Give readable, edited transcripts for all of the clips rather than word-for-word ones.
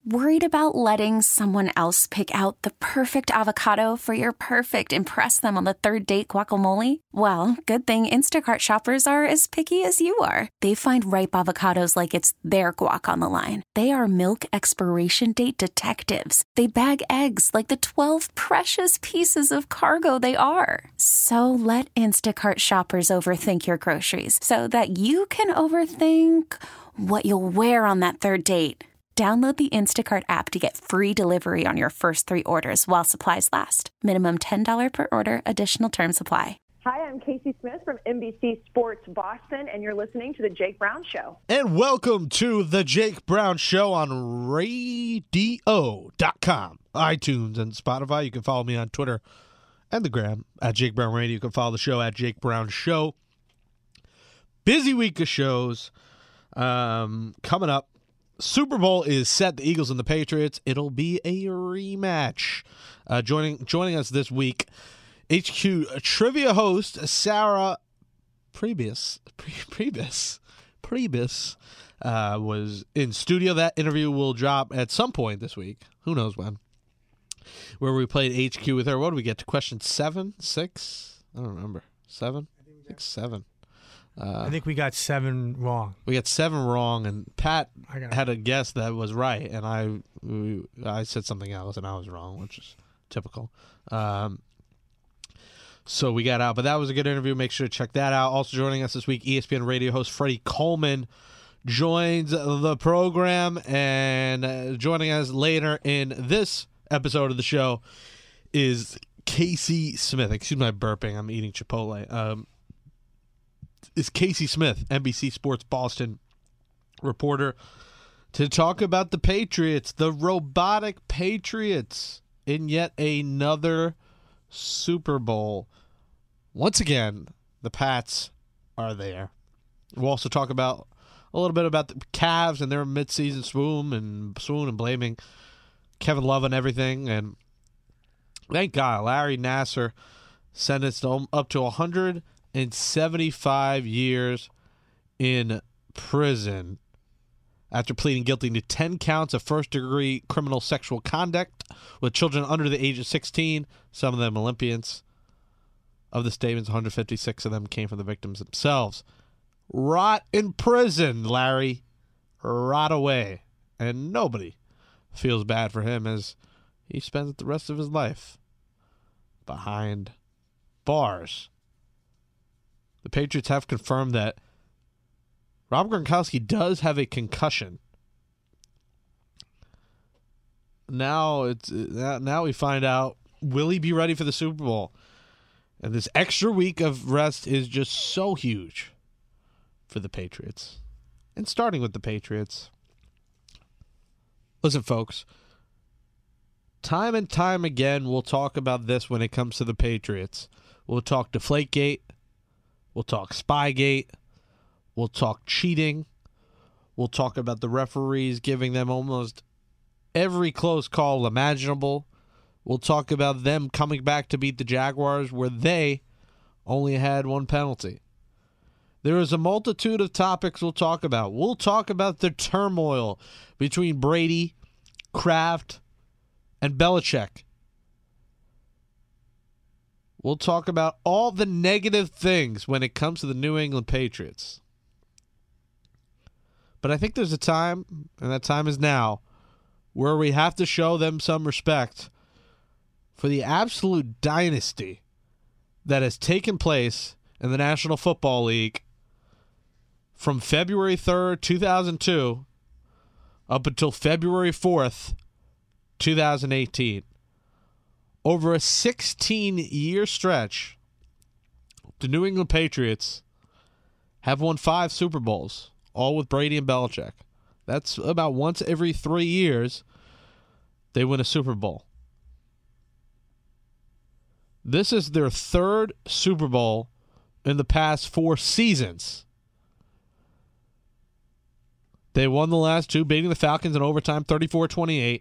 Worried about letting someone else pick out the perfect avocado for your perfect impress them on the third date guacamole? Well, good thing Instacart shoppers are as picky as you are. They find ripe avocados like it's their guac on the line. They are milk expiration date detectives. They bag eggs like the 12 precious pieces of cargo they are. So let Instacart shoppers overthink your groceries so that you can overthink what you'll wear on that third date. Download the Instacart app to get free delivery on your first 3 orders while supplies last. Minimum $10 per order. Additional terms apply. Hi, I'm Casey Smith from NBC Sports Boston, and you're listening to The Jake Brown Show. And welcome to The Jake Brown Show on radio.com, iTunes, and Spotify. You can follow me on Twitter and the gram at Jake Brown Radio. You can follow the show at Jake Brown Show. Busy week of shows coming up. Super Bowl is set. The Eagles and the Patriots. It'll be a rematch. Joining us this week, HQ trivia host Sarah Prebus was in studio. That interview will drop at some point this week. Who knows when? Where we played HQ with her. What did we get to? Question 7, 6? I don't remember. 7? I think 7. I think we got 7 wrong. We got 7 wrong, and Pat had a guess that was right, and I said something else, and I was wrong, which is typical. So we got out, but that was a good interview. Make sure to check that out. Also joining us this week, ESPN radio host Freddie Coleman joins the program, and joining us later in this episode of the show is Casey Smith. Excuse my burping. I'm eating Chipotle. Is Casey Smith, NBC Sports Boston reporter, to talk about the Patriots, the robotic Patriots, in yet another Super Bowl. Once again, the Pats are there. We'll also talk about a little bit about the Cavs and their midseason swoon and blaming Kevin Love and everything. And thank God, Larry Nassar sentenced up to 175 years in prison after pleading guilty to 10 counts of first-degree criminal sexual conduct with children under the age of 16, some of them Olympians. Of the statements, 156 of them came from the victims themselves. Rot in prison, Larry. Rot away. And nobody feels bad for him as he spends the rest of his life behind bars. The Patriots have confirmed that Rob Gronkowski does have a concussion. Now we find out, will he be ready for the Super Bowl? And this extra week of rest is just so huge for the Patriots. And starting with the Patriots, listen, folks, time and time again, we'll talk about this when it comes to the Patriots. We'll talk Deflategate. We'll talk Spygate. We'll talk cheating. We'll talk about the referees giving them almost every close call imaginable. We'll talk about them coming back to beat the Jaguars where they only had 1 penalty. There is a multitude of topics we'll talk about. We'll talk about the turmoil between Brady, Kraft, and Belichick. We'll talk about all the negative things when it comes to the New England Patriots. But I think there's a time, and that time is now, where we have to show them some respect for the absolute dynasty that has taken place in the National Football League from February 3rd, 2002 up until February 4th, 2018. Over a 16-year stretch, the New England Patriots have won 5 Super Bowls, all with Brady and Belichick. That's about once every 3 years they win a Super Bowl. This is their 3rd Super Bowl in the past 4 seasons. They won the last 2, beating the Falcons in overtime 34-28.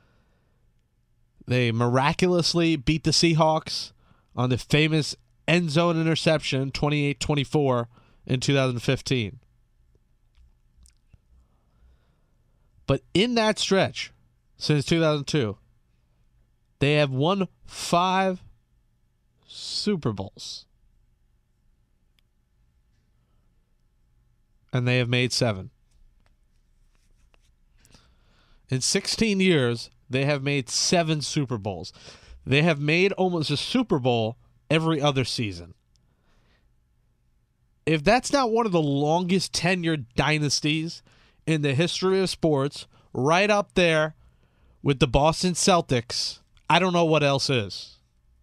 They miraculously beat the Seahawks on the famous end zone interception 28-24 in 2015. But in that stretch, since 2002. They have won 5 Super Bowls. And they have made 7. In 16 years, they have made 7 Super Bowls. They have made almost a Super Bowl every other season. If that's not one of the longest tenured dynasties in the history of sports, right up there with the Boston Celtics, I don't know what else is.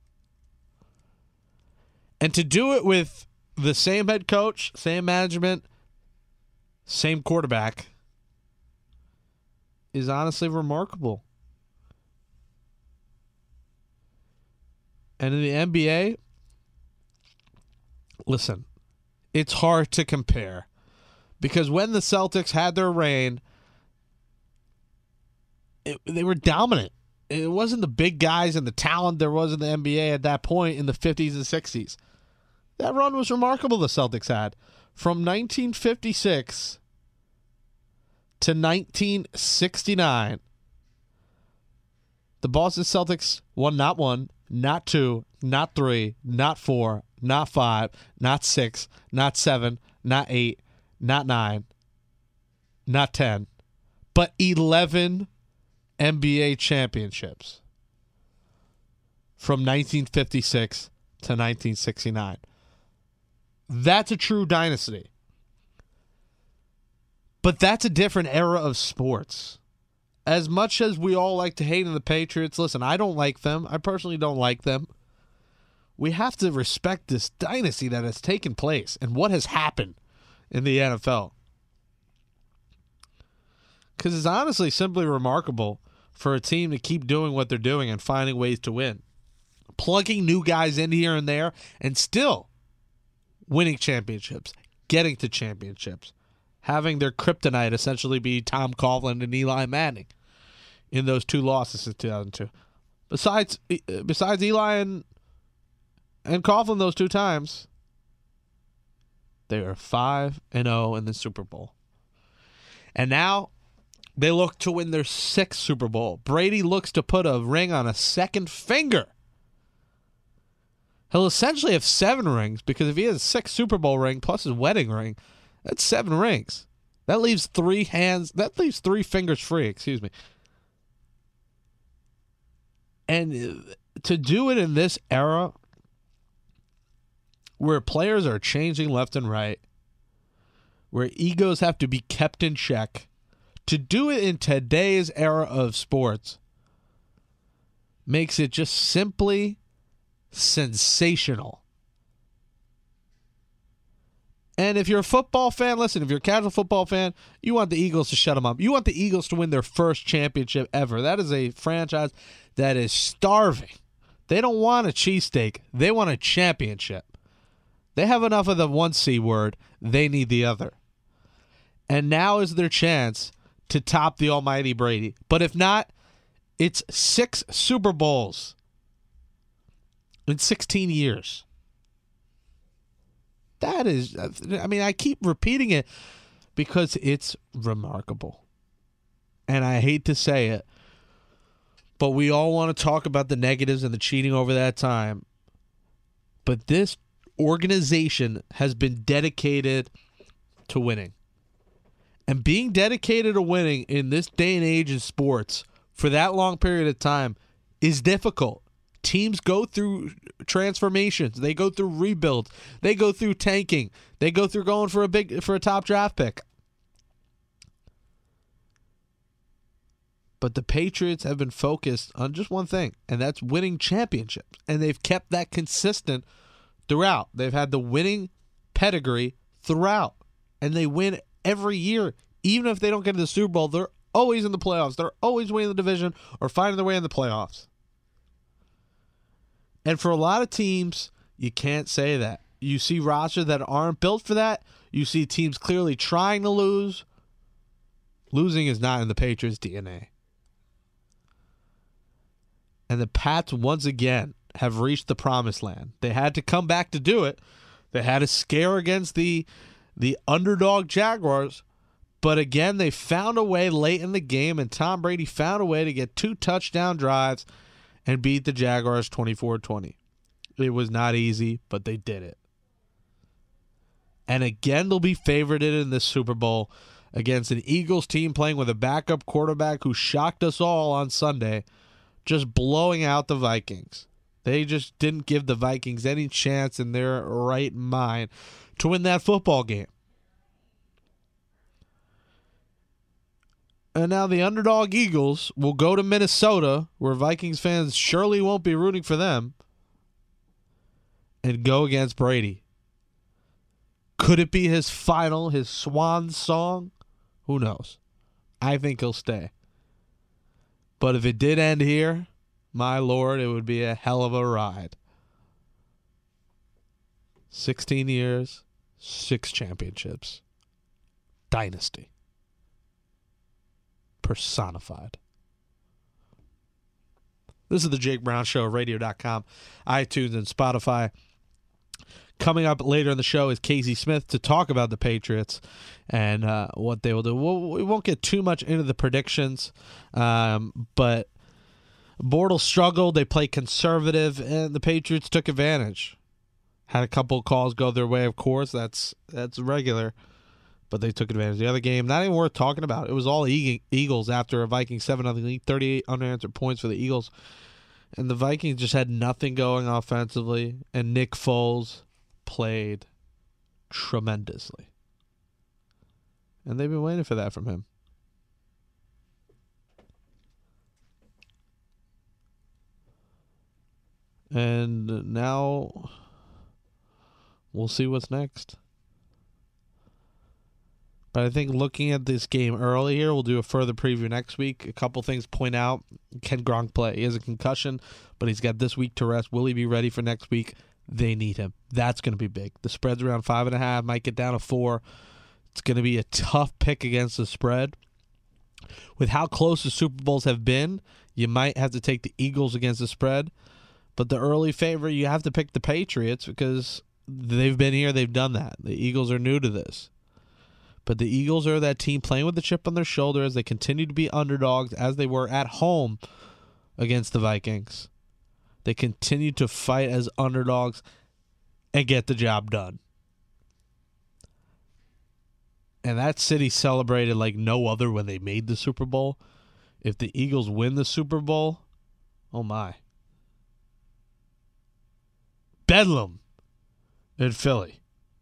And to do it with the same head coach, same management, same quarterback is honestly remarkable. And in the NBA, listen, it's hard to compare because when the Celtics had their reign, they were dominant. It wasn't the big guys and the talent there was in the NBA at that point in the 50s and 60s. That run was remarkable the Celtics had. From 1956 to 1969, the Boston Celtics won not 1, not 2, not 3, not 4, not 5, not 6, not 7, not 8, not 9, not 10, but 11 NBA championships from 1956 to 1969. That's a true dynasty. But that's a different era of sports. As much as we all like to hate on the Patriots, listen, I don't like them. I personally don't like them. We have to respect this dynasty that has taken place and what has happened in the NFL. Because it's honestly simply remarkable for a team to keep doing what they're doing and finding ways to win. Plugging new guys in here and there and still winning championships, getting to championships, having their kryptonite essentially be Tom Coughlin and Eli Manning in those 2 losses in 2002. Besides Eli and Coughlin those 2 times, they are 5-0 in the Super Bowl. And now they look to win their 6th Super Bowl. Brady looks to put a ring on a second finger. He'll essentially have 7 rings because if he has a 6th Super Bowl ring plus his wedding ring, that's 7 rings. That leaves 3 fingers free, excuse me. And to do it in this era where players are changing left and right, where egos have to be kept in check, to do it in today's era of sports makes it just simply sensational. And if you're a football fan, listen, if you're a casual football fan, you want the Eagles to shut them up. You want the Eagles to win their first championship ever. That is a franchise that is starving. They don't want a cheesesteak. They want a championship. They have enough of the one C word. They need the other. And now is their chance to top the almighty Brady. But if not, it's 6 Super Bowls in 16 years. That is, I mean, I keep repeating it because it's remarkable. And I hate to say it, but we all want to talk about the negatives and the cheating over that time. But this organization has been dedicated to winning. And being dedicated to winning in this day and age in sports for that long period of time is difficult. Teams go through transformations. They go through rebuilds. They go through tanking. They go through going for a top draft pick. But the Patriots have been focused on just one thing, and that's winning championships. And they've kept that consistent throughout. They've had the winning pedigree throughout. And they win every year. Even if they don't get to the Super Bowl, they're always in the playoffs. They're always winning the division or finding their way in the playoffs. And for a lot of teams, you can't say that. You see rosters that aren't built for that. You see teams clearly trying to lose. Losing is not in the Patriots' DNA. And the Pats, once again, have reached the promised land. They had to come back to do it. They had a scare against the underdog Jaguars, But again, they found a way late in the game, and Tom Brady found a way to get 2 touchdown drives and beat the Jaguars 24-20. It was not easy, but they did it. And again, they'll be favorited in this Super Bowl against an Eagles team playing with a backup quarterback who shocked us all on Sunday, just blowing out the Vikings. They just didn't give the Vikings any chance in their right mind to win that football game. And now the underdog Eagles will go to Minnesota, where Vikings fans surely won't be rooting for them, and go against Brady. Could it be his swan song? Who knows? I think he'll stay. But if it did end here, my Lord, it would be a hell of a ride. 16 years, 6 championships. Dynasty. Personified. This is the Jake Brown Show, radio.com, iTunes, and Spotify. Coming up later in the show is Casey Smith to talk about the Patriots and what they will do. We won't get too much into the predictions, but Bortles struggled. They played conservative, and the Patriots took advantage. Had a couple of calls go their way, of course. That's regular. But they took advantage. The other game, not even worth talking about. It was all Eagles after a Vikings 7-0 lead, 38 unanswered points for the Eagles. And the Vikings just had nothing going offensively. And Nick Foles played tremendously. And they've been waiting for that from him. And now we'll see what's next. But I think looking at this game early here, we'll do a further preview next week. A couple things point out. Can Gronk play? He has a concussion, but he's got this week to rest. Will he be ready for next week? They need him. That's going to be big. The spread's around 5.5, might get down to 4. It's going to be a tough pick against the spread. With how close the Super Bowls have been, you might have to take the Eagles against the spread. But the early favorite, you have to pick the Patriots because they've been here, they've done that. The Eagles are new to this. But the Eagles are that team playing with the chip on their shoulder as they continue to be underdogs as they were at home against the Vikings. They continue to fight as underdogs and get the job done. And that city celebrated like no other when they made the Super Bowl. If the Eagles win the Super Bowl, oh my. Bedlam in Philly.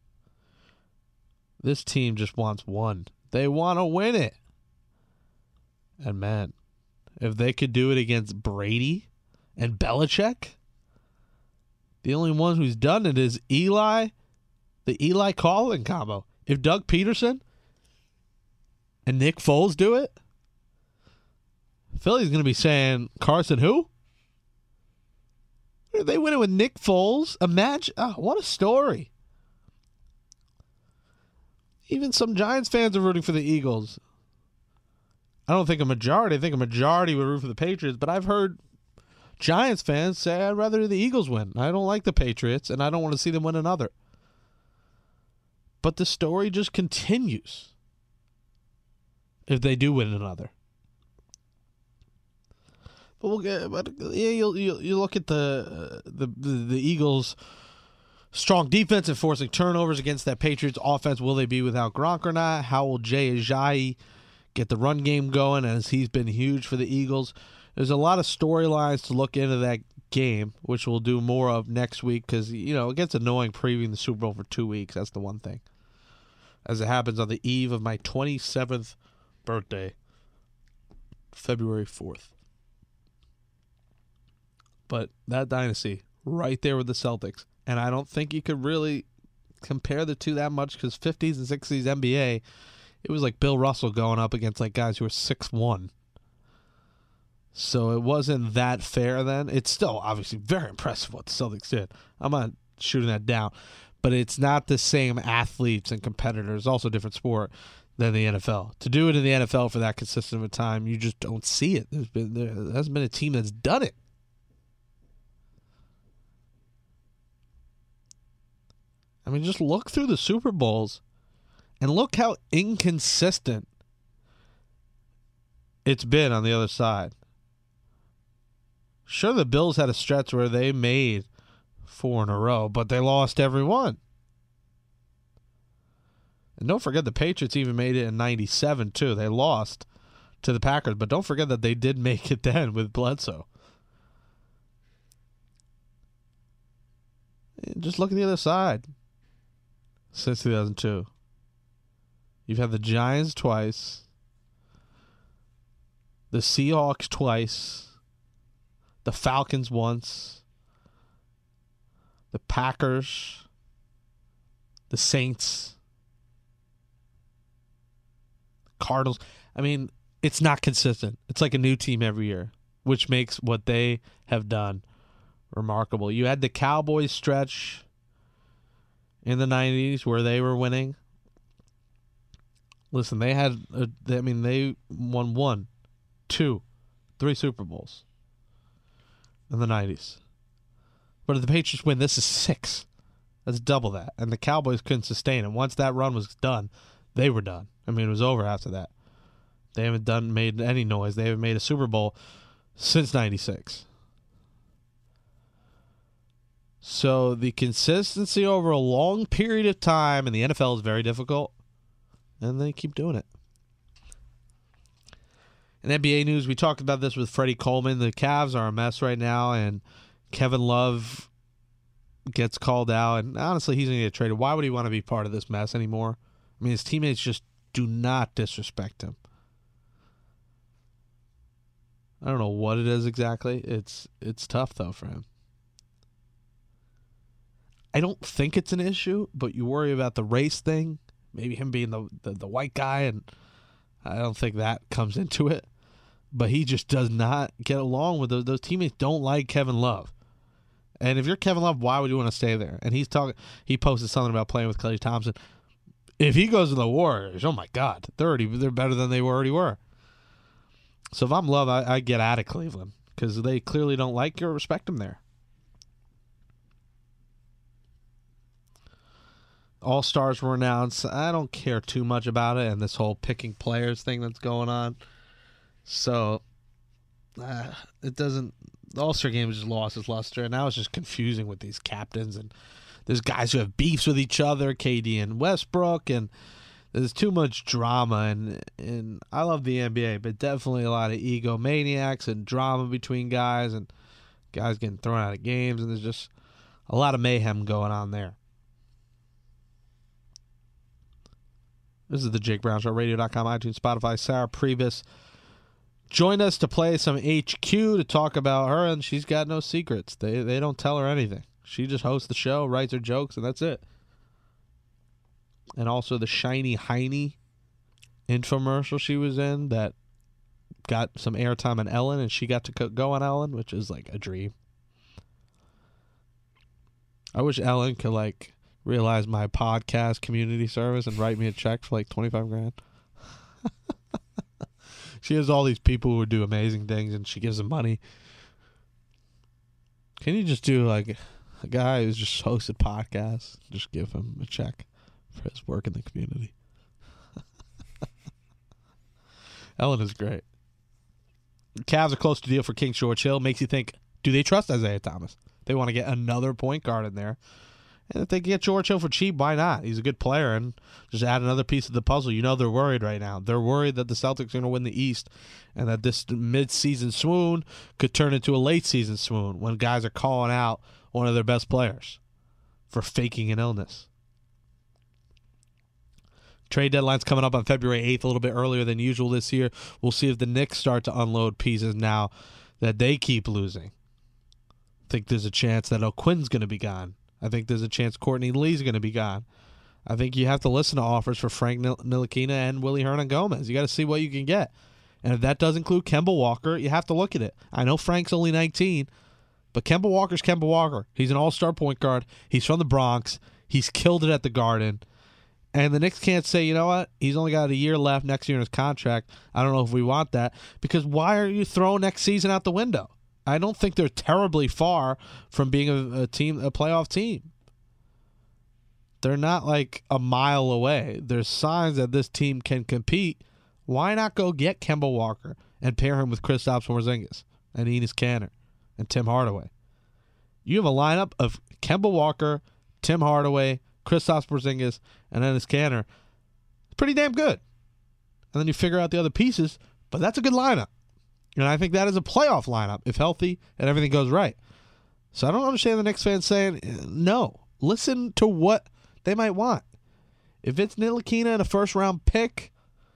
This team just wants one. They want to win it. And man, if they could do it against Brady and Belichick, the only one who's done it is Eli, the Eli Collin combo. If Doug Peterson and Nick Foles do it, Philly's going to be saying, Carson who? They win it with Nick Foles. Imagine, what a story. Even some Giants fans are rooting for the Eagles. I don't think a majority. I think a majority would root for the Patriots, but I've heard Giants fans say I'd rather the Eagles win. I don't like the Patriots, and I don't want to see them win another. But the story just continues if they do win another. But we'll get. But yeah, you look at the Eagles' strong defense and forcing turnovers against that Patriots offense. Will they be without Gronk or not? How will Jay Ajayi get the run game going as he's been huge for the Eagles? There's a lot of storylines to look into that game, which we'll do more of next week because, it gets annoying previewing the Super Bowl for 2 weeks. That's the one thing. As it happens on the eve of my 27th birthday, February 4th. But that dynasty, right there with the Celtics. And I don't think you could really compare the two that much because 50s and 60s NBA, it was like Bill Russell going up against like guys who were 6'1". So it wasn't that fair then. It's still obviously very impressive what the Celtics did. I'm not shooting that down. But it's not the same athletes and competitors, also a different sport, than the NFL. To do it in the NFL for that consistent of a time, you just don't see it. There hasn't been a team that's done it. I mean, just look through the Super Bowls and look how inconsistent it's been on the other side. Sure, the Bills had a stretch where they made 4 in a row, but they lost every one. And don't forget the Patriots even made it in 97 too. They lost to the Packers, but don't forget that they did make it then with Bledsoe. Just look at the other side. Since 2002. You've had the Giants twice, the Seahawks twice, the Falcons once, the Packers, the Saints, the Cardinals. I mean, it's not consistent. It's like a new team every year, which makes what they have done remarkable. You had the Cowboys stretch in the 90s where they were winning. Listen, they won 1, 2, 3 Super Bowls in the 90s. But if the Patriots win, this is 6. That's double that. And the Cowboys couldn't sustain it. Once that run was done, they were done. I mean, it was over after that. They haven't made any noise. They haven't made a Super Bowl since 96. So the consistency over a long period of time in the NFL is very difficult, and they keep doing it. In NBA news, we talked about this with Freddie Coleman. The Cavs are a mess right now, and Kevin Love gets called out, and honestly, he's going to get traded. Why would he want to be part of this mess anymore? I mean, his teammates just do not disrespect him. I don't know what it is exactly. It's tough, though, for him. I don't think it's an issue, but you worry about the race thing, maybe him being the white guy, and I don't think that comes into it. But he just does not get along with those teammates. Don't like Kevin Love, and if you're Kevin Love, why would you want to stay there? And he posted something about playing with Klay Thompson. If he goes to the Warriors, oh my God, they're better than they already were. So if I'm Love, I get out of Cleveland because they clearly don't like you or respect him there. All-Stars were announced. I don't care too much about it and this whole picking players thing that's going on. So, it doesn't... The All-Star game just lost its luster, and now it's just confusing with these captains, and there's guys who have beefs with each other, KD and Westbrook, and there's too much drama, and I love the NBA, but definitely a lot of egomaniacs and drama between guys, and guys getting thrown out of games, and there's just a lot of mayhem going on there. This is the Jake Brown Show, radio.com, iTunes, Spotify. Sarah Priebus joined us to play some HQ to talk about her, and she's got no secrets. They don't tell her anything. She just hosts the show, writes her jokes, and that's it. And also the Shiny Heine infomercial she was in that got some airtime on Ellen, and she got to go on Ellen, which is like a dream. I wish Ellen could realize my podcast community service and write me a check for $25,000. She has all these people who do amazing things, and she gives them money. Can you just do a guy who's just hosted podcasts, just give him a check for his work in the community? Ellen is great. The Cavs are close to deal for King George Hill. Makes you think, do they trust Isaiah Thomas? They want to get another point guard in there. And if they get George Hill for cheap, why not? He's a good player, and just add another piece of the puzzle. You know they're worried right now. They're worried that the Celtics are going to win the East and that this mid-season swoon could turn into a late-season swoon when guys are calling out one of their best players for faking an illness. Trade deadline's coming up on February 8th, a little bit earlier than usual this year. We'll see if the Knicks start to unload pieces now that they keep losing. I think there's a chance that O'Quinn's going to be gone. I think there's a chance Courtney Lee's going to be gone. I think you have to listen to offers for Frank Ntilikina and Willie Hernangomez. You got to see what you can get. And if that does include Kemba Walker, you have to look at it. I know Frank's only 19, but Kemba Walker's Kemba Walker. He's an all-star point guard. He's from the Bronx. He's killed it at the Garden. And the Knicks can't say, you know what, he's only got a year left next year in his contract. I don't know if we want that. Because why are you throwing next season out the window? I don't think they're terribly far from being a playoff team. They're not a mile away. There's signs that this team can compete. Why not go get Kemba Walker and pair him with Kristaps Porzingis and Enes Kanter and Tim Hardaway. You have a lineup of Kemba Walker, Tim Hardaway, Kristaps Porzingis, and Enes Kanter. It's pretty damn good. And then you figure out the other pieces, but that's a good lineup. And I think that is a playoff lineup if healthy and everything goes right. So I don't understand the Knicks fans saying no. Listen to what they might want. If it's Ntilikina and a first-round pick,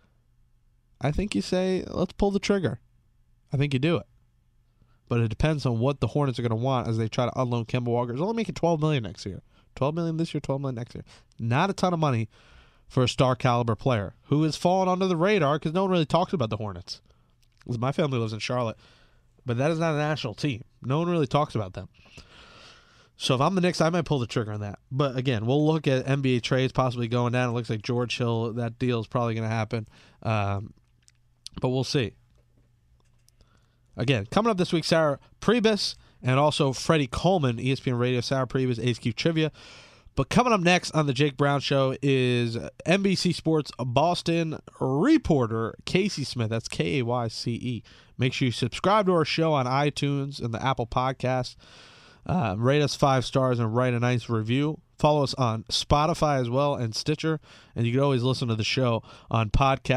I think you say, let's pull the trigger. I think you do it. But it depends on what the Hornets are going to want as they try to unload Kemba Walker. He's only making $12 million next year. $12 million this year, $12 million next year. Not a ton of money for a star-caliber player who has fallen under the radar because no one really talks about the Hornets. My family lives in Charlotte, but that is not a national team. No one really talks about them. So if I'm the Knicks, I might pull the trigger on that. But again, we'll look at NBA trades possibly going down. It looks like George Hill, that deal is probably going to happen. But we'll see. Again, coming up this week, Sarah Priebus and also Freddie Coleman, ESPN Radio, Sarah Priebus, HQ Trivia. But coming up next on the Jake Brown Show is NBC Sports Boston reporter Casey Smith. That's Kayce. Make sure you subscribe to our show on iTunes and the Apple Podcast. Rate us 5 stars and write a nice review. Follow us on Spotify as well and Stitcher. And you can always listen to the show on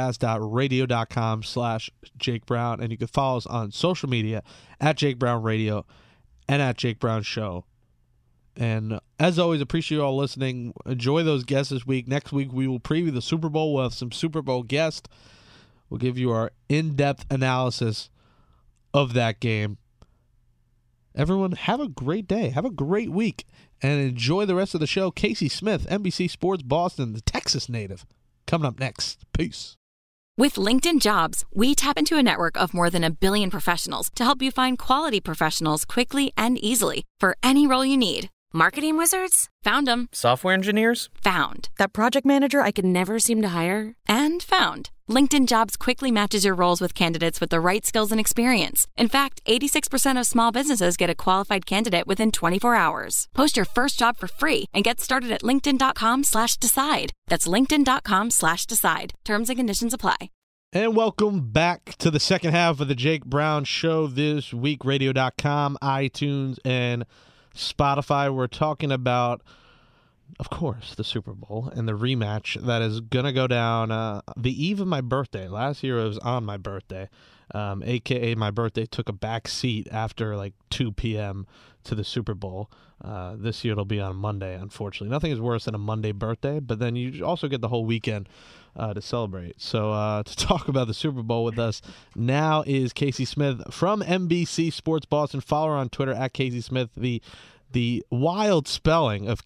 podcast.radio.com/Jake Brown. And you can follow us on social media at Jake Brown Radio and at Jake Brown Show. And as always, appreciate you all listening. Enjoy those guests this week. Next week, we will preview the Super Bowl. We'll have some Super Bowl guests. We'll give you our in-depth analysis of that game. Everyone, have a great day. Have a great week. And enjoy the rest of the show. Casey Smith, NBC Sports Boston, the Texas native, coming up next. Peace. With LinkedIn Jobs, we tap into a network of more than 1 billion professionals to help you find quality professionals quickly and easily for any role you need. Marketing wizards? Found them. Software engineers? Found. That project manager I could never seem to hire? And found. LinkedIn Jobs quickly matches your roles with candidates with the right skills and experience. In fact, 86% of small businesses get a qualified candidate within 24 hours. Post your first job for free and get started at linkedin.com/decide. That's linkedin.com/decide. Terms and conditions apply. And welcome back to the second half of the Jake Brown Show this week. Radio.com, iTunes, and Spotify. We're talking about, of course, the Super Bowl and the rematch that is going to go down the eve of my birthday. Last year it was on my birthday, a.k.a. my birthday took a back seat after like 2 p.m. to the Super Bowl. This year it'll be on Monday, unfortunately. Nothing is worse than a Monday birthday, but then you also get the whole weekend to celebrate. So to talk about the Super Bowl with us now is Casey Smith from NBC Sports Boston. Follow her on Twitter at Casey Smith, the wild spelling of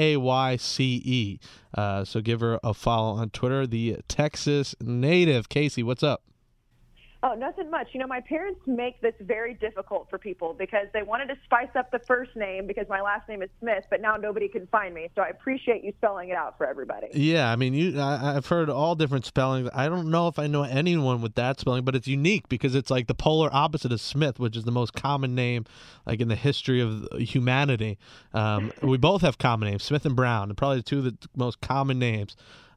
Kayce. So give her a follow on Twitter. The Texas native. Casey, what's up? Oh, nothing much. You know, my parents make this very difficult for people because they wanted to spice up the first name because my last name is Smith, but now nobody can find me. So I appreciate you spelling it out for everybody. Yeah, I mean, I've heard all different spellings. I don't know if I know anyone with that spelling, but it's unique because it's like the polar opposite of Smith, which is the most common name like in the history of humanity. We both have common names, Smith and Brown, and probably two of the most common names.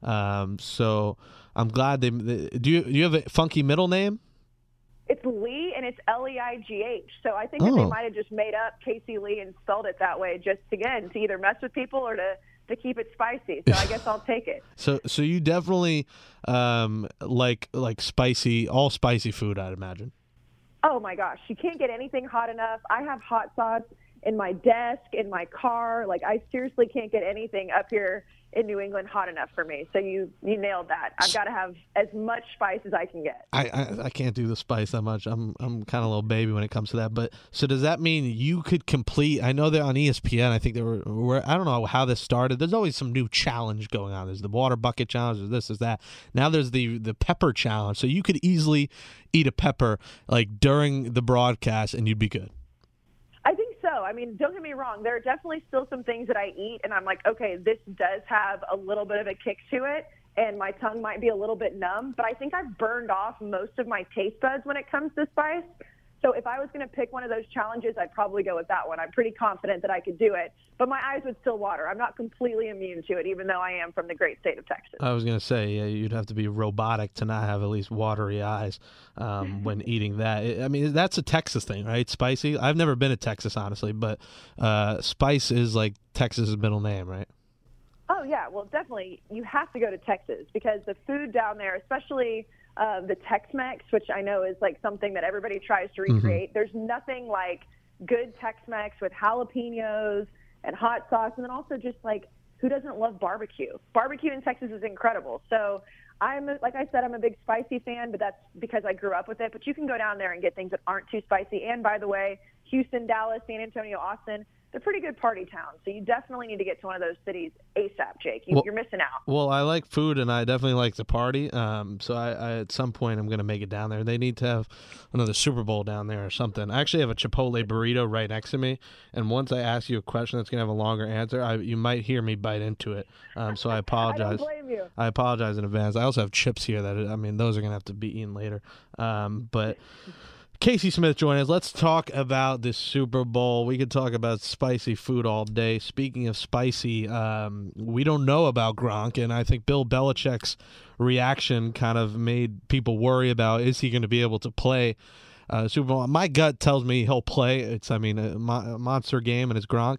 So I'm glad they do. You have a funky middle name? It's Lee, and it's Leigh. So I think that they might have just made up Casey Lee and spelled it that way just, again, to either mess with people or to keep it spicy. So I guess I'll take it. So you definitely like spicy, all spicy food, I'd imagine. Oh, my gosh. You can't get anything hot enough. I have hot sauce in my desk, in my car. Like, I seriously can't get anything up here in New England hot enough for me. So you nailed that. I've got to have as much spice as I can get. I can't do the spice that much. I'm kind of a little baby when it comes to that. But so does that mean you could complete? I know they're on ESPN. I think they were I don't know how this started. There's always some new challenge going on. There's the water bucket challenge. There's this, there's that. Now there's the pepper challenge. So you could easily eat a pepper like during the broadcast and you'd be good. I think so. I mean, don't get me wrong. There are definitely still some things that I eat, and I'm like, okay, this does have a little bit of a kick to it, and my tongue might be a little bit numb, but I think I've burned off most of my taste buds when it comes to spice. So if I was going to pick one of those challenges, I'd probably go with that one. I'm pretty confident that I could do it, but my eyes would still water. I'm not completely immune to it, even though I am from the great state of Texas. I was going to say, yeah, you'd have to be robotic to not have at least watery eyes when eating that. I mean, that's a Texas thing, right? Spicy. I've never been to Texas, honestly, but spice is like Texas's middle name, right? Oh, yeah. Well, definitely. You have to go to Texas because the food down there, especially the Tex-Mex, which I know is like something that everybody tries to recreate. There's nothing like good Tex-Mex with jalapenos and hot sauce. And then also just like, who doesn't love barbecue? Barbecue in Texas is incredible. So like I said, I'm a big spicy fan, but that's because I grew up with it. But you can go down there and get things that aren't too spicy. And by the way, Houston, Dallas, San Antonio, Austin, they're pretty good party towns. So you definitely need to get to one of those cities ASAP, Jake. You're missing out. Well, I like food, and I definitely like to party. So I at some point, I'm going to make it down there. They need to have another Super Bowl down there or something. I actually have a Chipotle burrito right next to me, and once I ask you a question that's going to have a longer answer, you might hear me bite into it. So I apologize. I don't blame you. I apologize in advance. I also have chips here those are going to have to be eaten later. But Casey Smith joined us. Let's talk about this Super Bowl. We could talk about spicy food all day. Speaking of spicy, we don't know about Gronk, and I think Bill Belichick's reaction kind of made people worry about, is he going to be able to play Super Bowl? My gut tells me he'll play. It's, a monster game, and it's Gronk.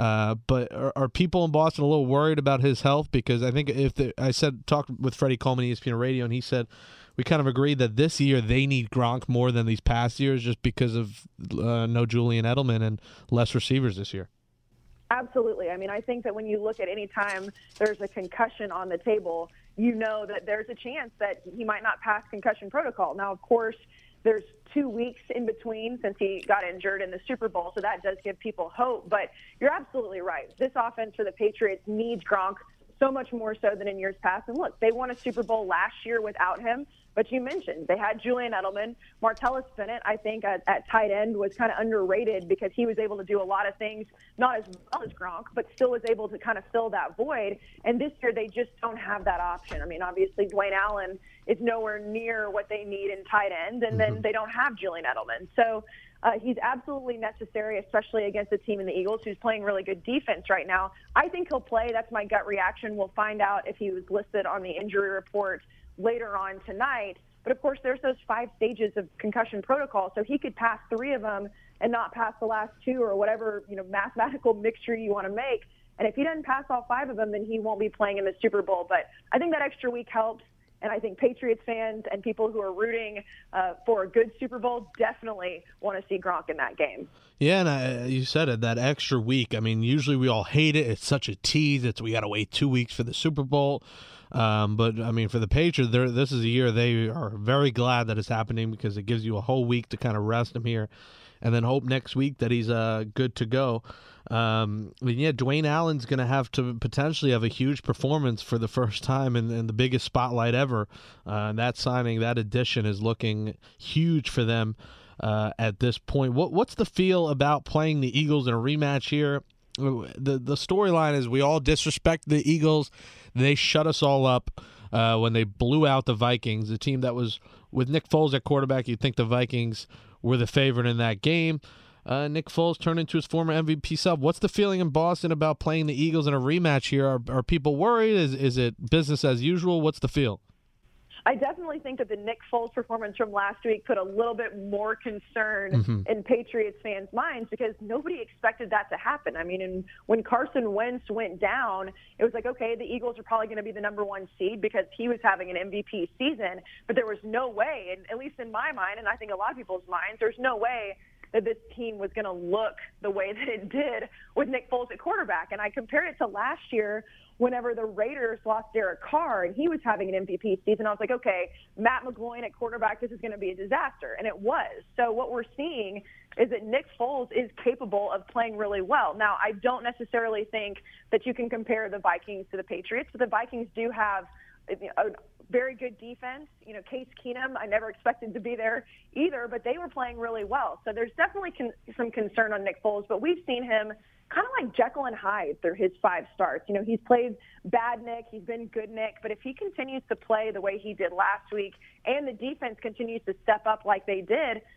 But are people in Boston a little worried about his health? Because I think talked with Freddie Coleman, ESPN Radio, and he said, we kind of agreed that this year they need Gronk more than these past years just because of no Julian Edelman and less receivers this year. Absolutely. I mean, I think that when you look at any time there's a concussion on the table, you know that there's a chance that he might not pass concussion protocol. Now, of course, there's 2 weeks in between since he got injured in the Super Bowl, so that does give people hope. But you're absolutely right. This offense for the Patriots needs Gronk so much more so than in years past. And look, they won a Super Bowl last year without him. But you mentioned they had Julian Edelman. Martellus Bennett, I think, at tight end was kind of underrated because he was able to do a lot of things, not as well as Gronk, but still was able to kind of fill that void. And this year they just don't have that option. I mean, obviously Dwayne Allen is nowhere near what they need in tight end, and then they don't have Julian Edelman. So he's absolutely necessary, especially against a team in the Eagles who's playing really good defense right now. I think he'll play. That's my gut reaction. We'll find out if he was listed on the injury report later on tonight. But, of course, there's those 5 stages of concussion protocol, so he could pass 3 of them and not pass the last 2 or whatever, mathematical mixture you want to make. And if he doesn't pass all 5 of them, then he won't be playing in the Super Bowl. But I think that extra week helps. And I think Patriots fans and people who are rooting for a good Super Bowl definitely want to see Gronk in that game. Yeah, and you said it, that extra week. I mean, usually we all hate it. It's such a tease. We got to wait 2 weeks for the Super Bowl. But, I mean, for the Patriots, this is a year they are very glad that it's happening because it gives you a whole week to kind of rest him here and then hope next week that he's good to go. Dwayne Allen's going to have to potentially have a huge performance for the first time in the biggest spotlight ever. That signing, that addition is looking huge for them at this point. What's the feel about playing the Eagles in a rematch here? The storyline is we all disrespect the Eagles. They shut us all up when they blew out the Vikings, a team that was with Nick Foles at quarterback. You'd think the Vikings were the favorite in that game. Nick Foles turned into his former MVP self. What's the feeling in Boston about playing the Eagles in a rematch here? Are people worried? Is it business as usual? What's the feel? I definitely think that the Nick Foles performance from last week put a little bit more concern in Patriots fans' minds because nobody expected that to happen. I mean, when Carson Wentz went down, it was like, okay, the Eagles are probably going to be the number 1 seed because he was having an MVP season, but there was no way, and at least in my mind, and I think a lot of people's minds, there's no way that this team was going to look the way that it did with Nick Foles at quarterback. And I compared it to last year whenever the Raiders lost Derek Carr and he was having an MVP season. I was like, okay, Matt McGloin at quarterback, this is going to be a disaster. And it was. So what we're seeing is that Nick Foles is capable of playing really well. Now, I don't necessarily think that you can compare the Vikings to the Patriots, but the Vikings do have a very good defense. Case Keenum, I never expected to be there either, but they were playing really well. So there's definitely some concern on Nick Foles, but we've seen him kind of like Jekyll and Hyde through his 5 starts. He's played bad Nick, he's been good Nick, but if he continues to play the way he did last week and the defense continues to step up like they did,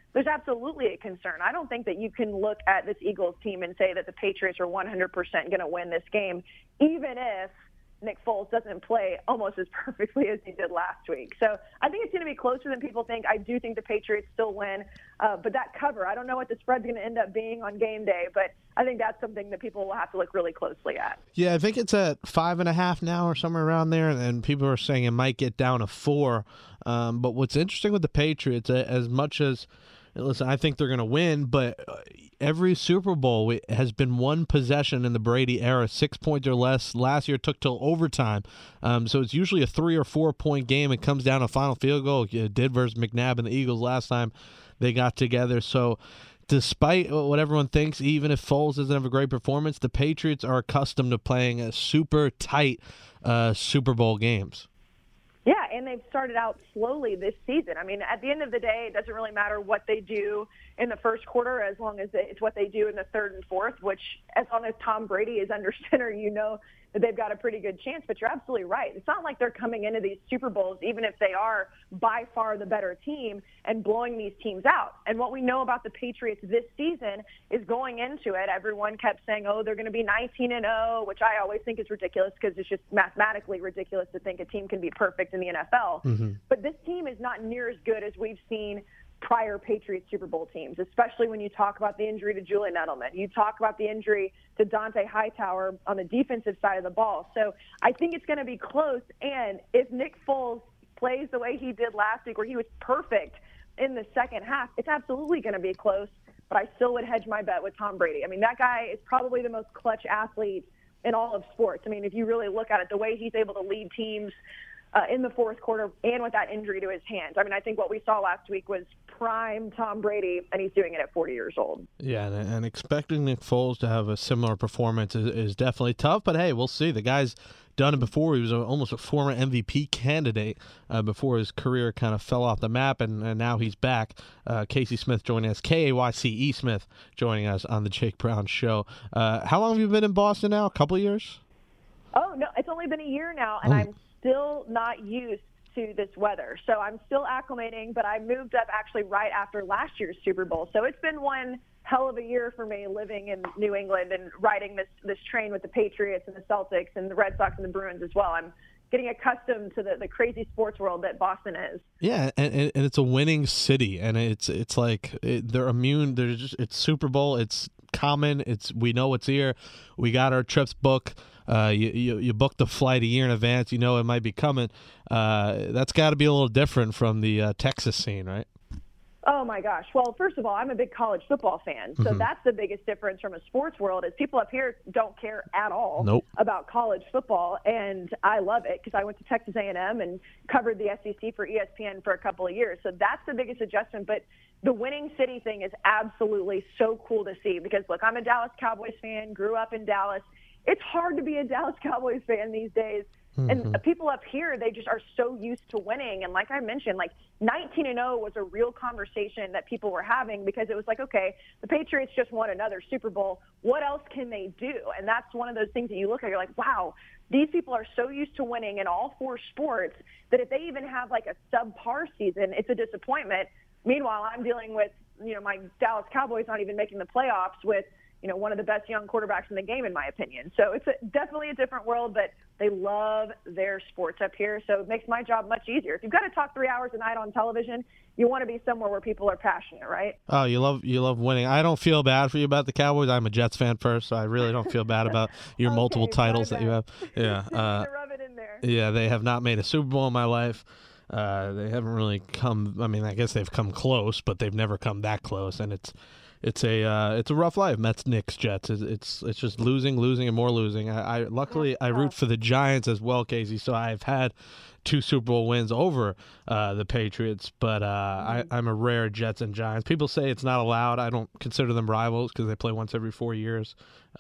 there's absolutely a concern. I don't think that you can look at this Eagles team and say that the Patriots are 100% going to win this game, even if Nick Foles doesn't play almost as perfectly as he did last week. So I think it's going to be closer than people think. I do think the Patriots still win. But that cover, I don't know what the spread's going to end up being on game day, but I think that's something that people will have to look really closely at. Yeah, I think it's at 5.5 now or somewhere around there, and people are saying it might get down to 4. But what's interesting with the Patriots, as much as, listen, I think they're going to win, but every Super Bowl has been one possession in the Brady era, 6 points or less. Last year it took till overtime. So it's usually a 3 or 4 point game. It comes down to a final field goal. It did versus McNabb and the Eagles last time they got together. So despite what everyone thinks, even if Foles doesn't have a great performance, the Patriots are accustomed to playing a super tight Super Bowl games. Yeah, and they've started out slowly this season. I mean, at the end of the day, it doesn't really matter what they do in the first quarter as long as it's what they do in the third and fourth, which as long as Tom Brady is under center, you know that they've got a pretty good chance. But you're absolutely right. It's not like they're coming into these Super Bowls, even if they are by far the better team, and blowing these teams out. And what we know about the Patriots this season is going into it, everyone kept saying, oh, they're going to be 19-0, which I always think is ridiculous because it's just mathematically ridiculous to think a team can be perfect in the NFL. Mm-hmm. But this team is not near as good as we've seen prior Patriots Super Bowl teams, especially when you talk about the injury to Julian Edelman. You talk about the injury to Dante Hightower on the defensive side of the ball. So I think it's going to be close. And if Nick Foles plays the way he did last week, where he was perfect in the second half, it's absolutely going to be close. But I still would hedge my bet with Tom Brady. I mean, that guy is probably the most clutch athlete in all of sports. I mean, if you really look at it, the way he's able to lead teams in the fourth quarter and with that injury to his hands. I mean, I think what we saw last week was prime Tom Brady, and he's doing it at 40 years old. Yeah, and expecting Nick Foles to have a similar performance is definitely tough, but hey, we'll see. The guy's done it before. He was almost a former MVP candidate before his career kind of fell off the map, and now he's back. Casey Smith joining us, K-A-Y-C-E Smith joining us on the Jake Brown Show. How long have you been in Boston now? A couple of years? Oh, no, it's only been a year now, and I'm still not used to this weather. So I'm still acclimating, but I moved up actually right after last year's Super Bowl. So it's been one hell of a year for me living in New England and riding this train with the Patriots and the Celtics and the Red Sox and the Bruins as well. I'm getting accustomed to the crazy sports world that Boston is. Yeah, and it's a winning city, and it's like they're immune. They're just, it's Super Bowl. It's common. We know it's here. We got our trips booked. You book the flight a year in advance. You know it might be coming. That's got to be a little different from the Texas scene, right? Oh, my gosh. Well, first of all, I'm a big college football fan. So that's the biggest difference from a sports world is people up here don't care at all about college football. And I love it because I went to Texas A&M and covered the SEC for ESPN for a couple of years. So that's the biggest adjustment. But the winning city thing is absolutely so cool to see because, look, I'm a Dallas Cowboys fan, grew up in Dallas. It's hard to be a Dallas Cowboys fan these days. And people up here, they just are so used to winning. And like I mentioned, like 19-0 was a real conversation that people were having because it was like, okay, the Patriots just won another Super Bowl. What else can they do? And that's one of those things that you look at, you're like, wow, these people are so used to winning in all four sports that if they even have like a subpar season, it's a disappointment. Meanwhile, I'm dealing with, my Dallas Cowboys not even making the playoffs with, one of the best young quarterbacks in the game, in my opinion. So it's definitely a different world, but they love their sports up here. So it makes my job much easier. If you've got to talk 3 hours a night on television, you want to be somewhere where people are passionate, right? Oh, you love winning. I don't feel bad for you about the Cowboys. I'm a Jets fan first, so I really don't feel bad about your multiple titles that you have. Yeah, rub it in there. Yeah, they have not made a Super Bowl in my life. They haven't really come. I mean, I guess they've come close, but they've never come that close, and it's a rough life. Mets, Knicks, Jets. It's just losing, and more losing. I luckily I root for the Giants as well, Casey. So I've had 2 Super Bowl wins over the Patriots, but I'm a rare Jets and Giants. People say it's not allowed. I don't consider them rivals because they play once every 4 years.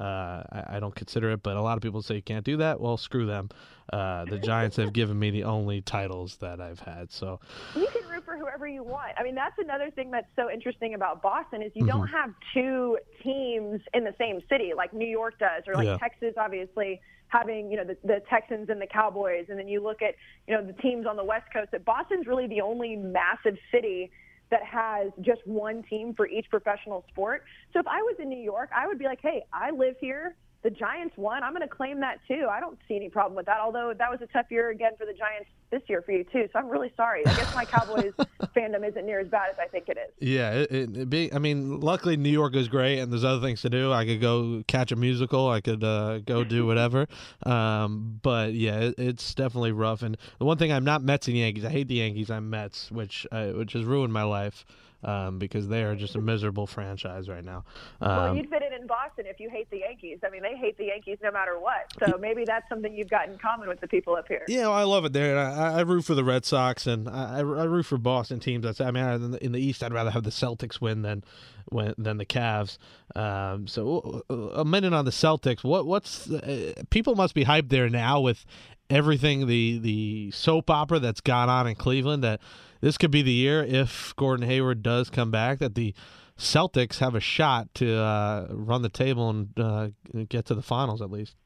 I don't consider it, but a lot of people say you can't do that. Well, screw them. The Giants have given me the only titles that I've had. So you can root for whoever you want. I mean, that's another thing that's so interesting about Boston is you don't have 2 teams in the same city like New York does, or like Texas, obviously having the Texans and the Cowboys, and then you look at the teams on the West Coast. That Boston's really the only massive city that has just one team for each professional sport. So if I was in New York, I would be like, hey, I live here. The Giants won. I'm going to claim that too. I don't see any problem with that, although that was a tough year again for the Giants this year for you too. So I'm really sorry. I guess my Cowboys fandom isn't near as bad as I think it is. Yeah, luckily New York is great, and there's other things to do. I could go catch a musical. I could go do whatever. But yeah, it's definitely rough. And the one thing, I'm not Mets and Yankees. I hate the Yankees. I'm Mets, which has ruined my life. Because they are just a miserable franchise right now. Well, you'd fit it in Boston if you hate the Yankees. I mean, they hate the Yankees no matter what. So maybe that's something you've got in common with the people up here. Yeah, well, I love it there. I root for the Red Sox, and I root for Boston teams. In the East, I'd rather have the Celtics win than the Cavs. So a minute on the Celtics. What's people must be hyped there now with everything, the soap opera that's gone on in Cleveland, that this could be the year, if Gordon Hayward does come back, that the Celtics have a shot to run the table and get to the finals at least.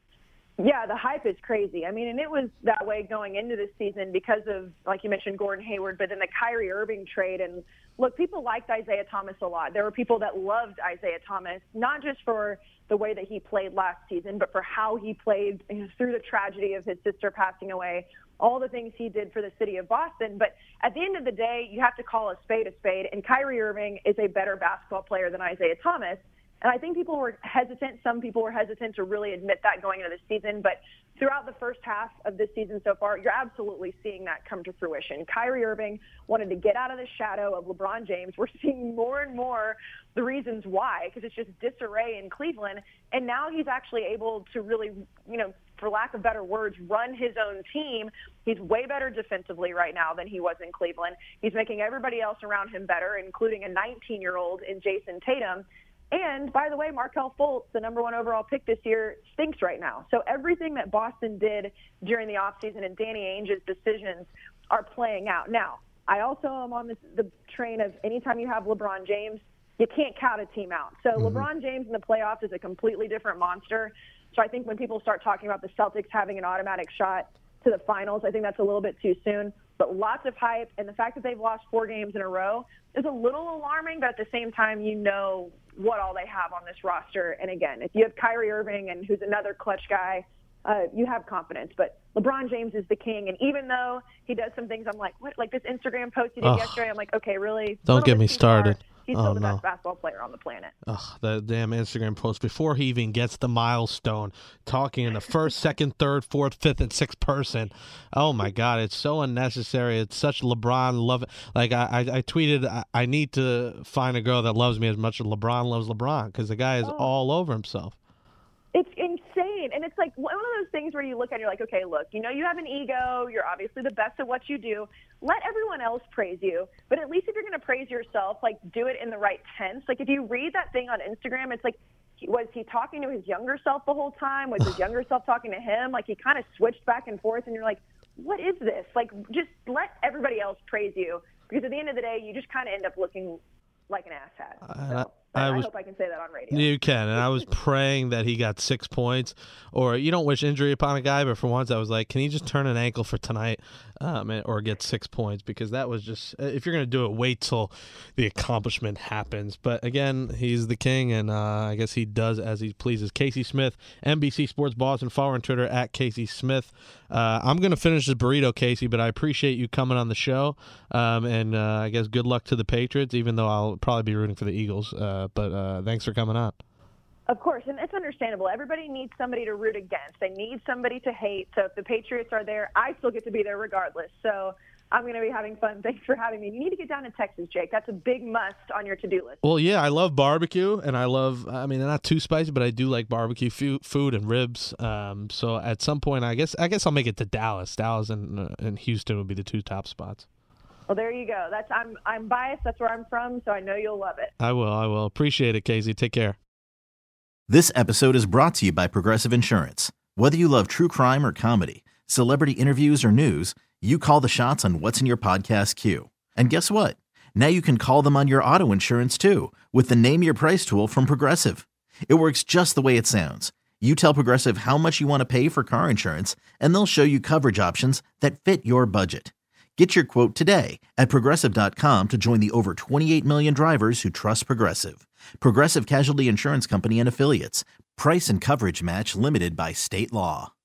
Yeah, the hype is crazy. I mean, and it was that way going into this season because of, like you mentioned, Gordon Hayward, but then the Kyrie Irving trade. And look, people liked Isaiah Thomas a lot. There were people that loved Isaiah Thomas, not just for the way that he played last season, but for how he played through the tragedy of his sister passing away, all the things he did for the city of Boston. But at the end of the day, you have to call a spade, and Kyrie Irving is a better basketball player than Isaiah Thomas. And I think people were hesitant. Some people were hesitant to really admit that going into the season. But throughout the first half of this season so far, you're absolutely seeing that come to fruition. Kyrie Irving wanted to get out of the shadow of LeBron James. We're seeing more and more the reasons why, because it's just disarray in Cleveland. And now he's actually able to really, for lack of better words, run his own team. He's way better defensively right now than he was in Cleveland. He's making everybody else around him better, including a 19-year-old in Jason Tatum. And, by the way, Markelle Fultz, the number 1 overall pick this year, stinks right now. So everything that Boston did during the offseason and Danny Ainge's decisions are playing out. Now, I also am on the train of anytime you have LeBron James, you can't count a team out. So LeBron James in the playoffs is a completely different monster. So I think when people start talking about the Celtics having an automatic shot to the finals, I think that's a little bit too soon. But lots of hype, and the fact that they've lost 4 games in a row is a little alarming, but at the same time, you know what all they have on this roster. And again, if you have Kyrie Irving, and who's another clutch guy, you have confidence. But LeBron James is the king, and even though he does some things, I'm like, what? Like this Instagram post he did yesterday, I'm like, okay, really? Don't get me started. He's still the best basketball player on the planet. Ugh, the damn Instagram post before he even gets the milestone, talking in the first, second, third, fourth, fifth, and sixth person. Oh my God, it's so unnecessary. It's such LeBron love. Like I tweeted, I need to find a girl that loves me as much as LeBron loves LeBron, because the guy is all over himself. It's insane. And it's like one of those things where you look at it and you're like, okay, look, you have an ego. You're obviously the best at what you do. Let everyone else praise you. But at least if you're going to praise yourself, like do it in the right tense. Like if you read that thing on Instagram, it's like, was he talking to his younger self the whole time? Was his younger self talking to him? Like he kind of switched back and forth, and you're like, what is this? Like just let everybody else praise you, because at the end of the day, you just kind of end up looking like an asshat. So. I hope I can say that on radio. You can, and I was praying that he got 6 points. Or you don't wish injury upon a guy, but for once I was like, can he just turn an ankle for tonight or get 6 points? Because that was just, if you're going to do it, wait till the accomplishment happens. But again, he's the king, and I guess he does as he pleases. Casey Smith, NBC Sports Boston. Follow her on Twitter at Casey Smith. I'm going to finish this burrito, Casey, but I appreciate you coming on the show. And I guess good luck to the Patriots, even though I'll probably be rooting for the Eagles. But thanks for coming on. Of course, and it's understandable. Everybody needs somebody to root against. They need somebody to hate. So if the Patriots are there, I still get to be there regardless. So I'm going to be having fun. Thanks for having me. You need to get down to Texas, Jake. That's a big must on your to-do list. Well, yeah, I love barbecue, and I love, they're not too spicy, but I do like barbecue food and ribs. So at some point, I guess I'll make it to Dallas. Dallas and Houston would be the 2 top spots. Well, there you go. I'm biased. That's where I'm from, so I know you'll love it. I will. Appreciate it, Casey. Take care. This episode is brought to you by Progressive Insurance. Whether you love true crime or comedy, celebrity interviews or news, you call the shots on what's in your podcast queue. And guess what? Now you can call them on your auto insurance too, with the Name Your Price tool from Progressive. It works just the way it sounds. You tell Progressive how much you want to pay for car insurance, and they'll show you coverage options that fit your budget. Get your quote today at Progressive.com to join the over 28 million drivers who trust Progressive. Progressive Casualty Insurance Company and Affiliates. Price and coverage match limited by state law.